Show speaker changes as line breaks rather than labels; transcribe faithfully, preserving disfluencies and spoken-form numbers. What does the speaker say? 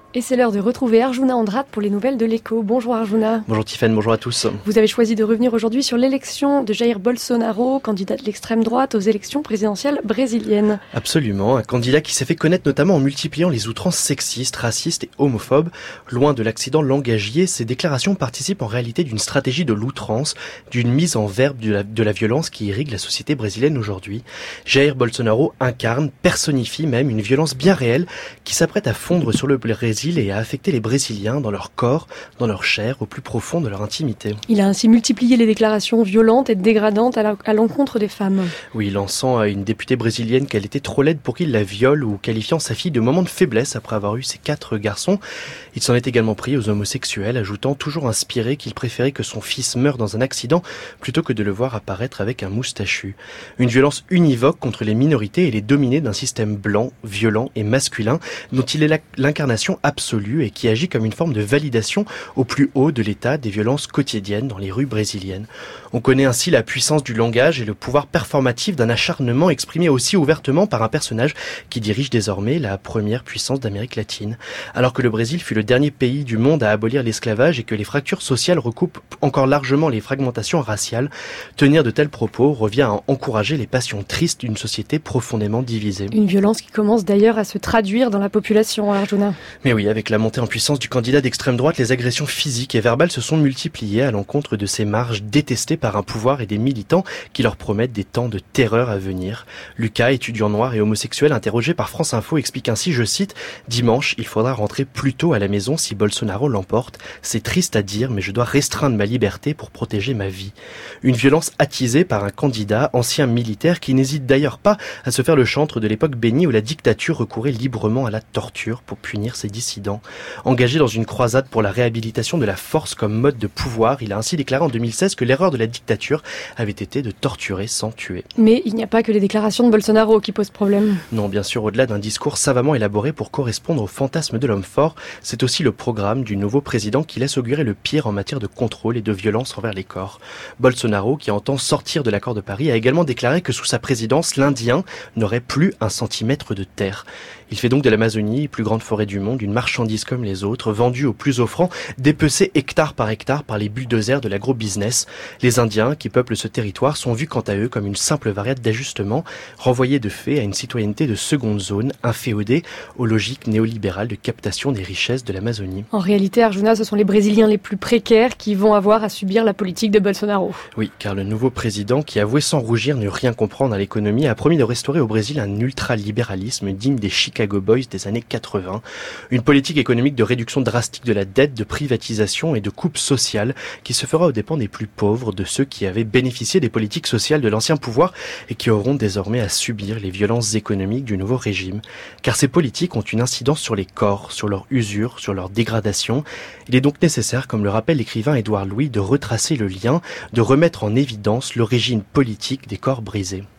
Et c'est l'heure de retrouver Arjuna Andrade pour les nouvelles de l'Écho. Bonjour Arjuna.
Bonjour Tiffaine, bonjour à tous.
Vous avez choisi de revenir aujourd'hui sur l'élection de Jair Bolsonaro, candidat de l'extrême droite aux élections présidentielles brésiliennes.
Absolument, un candidat qui s'est fait connaître notamment en multipliant les outrances sexistes, racistes et homophobes. Loin de l'accident langagier, ces déclarations participent en réalité d'une stratégie de l'outrance, d'une mise en verbe de la, de la violence qui irrigue la société brésilienne aujourd'hui. Jair Bolsonaro incarne, personnifie même une violence bien réelle qui s'apprête à fondre sur le Brésil et à affecter les Brésiliens dans leur corps, dans leur chair, au plus profond de leur intimité.
Il a ainsi multiplié les déclarations violentes et dégradantes à l'encontre des femmes.
Oui, lançant à une députée brésilienne qu'elle était trop laide pour qu'il la viole ou qualifiant sa fille de moment de faiblesse après avoir eu ses quatre garçons. Il s'en est également pris aux homosexuels, ajoutant toujours inspiré qu'il préférait que son fils meure dans un accident plutôt que de le voir apparaître avec un moustachu. Une violence univoque contre les minorités et les dominés d'un système blanc, violent et masculin dont il est l'incarnation absolue et qui agit comme une forme de validation au plus haut de l'état des violences quotidiennes dans les rues brésiliennes. On connaît ainsi la puissance du langage et le pouvoir performatif d'un acharnement exprimé aussi ouvertement par un personnage qui dirige désormais la première puissance d'Amérique latine. Alors que le Brésil fut le dernier pays du monde à abolir l'esclavage et que les fractures sociales recoupent encore largement les fragmentations raciales, tenir de tels propos revient à encourager les passions tristes d'une société profondément divisée.
Une violence qui commence d'ailleurs à se traduire dans la population, Arjuna.
Mais oui, avec la montée en puissance du candidat d'extrême droite, les agressions physiques et verbales se sont multipliées à l'encontre de ces marges détestées par un pouvoir et des militants qui leur promettent des temps de terreur à venir. Lucas, étudiant noir et homosexuel interrogé par France Info, explique ainsi, je cite, « Dimanche, il faudra rentrer plus tôt à la maison si Bolsonaro l'emporte. C'est triste à dire, mais je dois restreindre ma liberté pour protéger ma vie. » Une violence attisée par un candidat, ancien militaire, qui n'hésite d'ailleurs pas à se faire le chantre de l'époque bénie où la dictature recourait librement à la torture pour punir ses dissidents. Engagé dans une croisade pour la réhabilitation de la force comme mode de pouvoir, il a ainsi déclaré en deux mille seize que l'erreur de la dictature avait été de torturer sans tuer.
Mais il n'y a pas que les déclarations de Bolsonaro qui posent problème.
Non, bien sûr, au-delà d'un discours savamment élaboré pour correspondre au fantasme de l'homme fort, c'est aussi le programme du nouveau président qui laisse augurer le pire en matière de contrôle et de violence envers les corps. Bolsonaro, qui entend sortir de l'accord de Paris, a également déclaré que sous sa présidence, l'Indien n'aurait plus un centimètre de terre. Il fait donc de l'Amazonie, plus grande forêt du monde, une marchandise comme les autres, vendue au plus offrant, dépecée hectare par hectare par les bulldozers de l'agro-business. Les Indiens qui peuplent ce territoire sont vus quant à eux comme une simple variable d'ajustement, renvoyés de fait à une citoyenneté de seconde zone, inféodée aux logiques néolibérales de captation des richesses de l'Amazonie.
En réalité, Arjuna, ce sont les Brésiliens les plus précaires qui vont avoir à subir la politique de Bolsonaro.
Oui, car le nouveau président, qui avouait sans rougir ne rien comprendre à l'économie, a promis de restaurer au Brésil un ultralibéralisme digne des Chicago Boys des années quatre-vingts. Une politique économique de réduction drastique de la dette, de privatisation et de coupe sociale qui se fera aux dépens des plus pauvres, de ceux qui avaient bénéficié des politiques sociales de l'ancien pouvoir et qui auront désormais à subir les violences économiques du nouveau régime. Car ces politiques ont une incidence sur les corps, sur leur usure, sur leur dégradation. Il est donc nécessaire, comme le rappelle l'écrivain Édouard Louis, de retracer le lien, de remettre en évidence l'origine politique des corps brisés.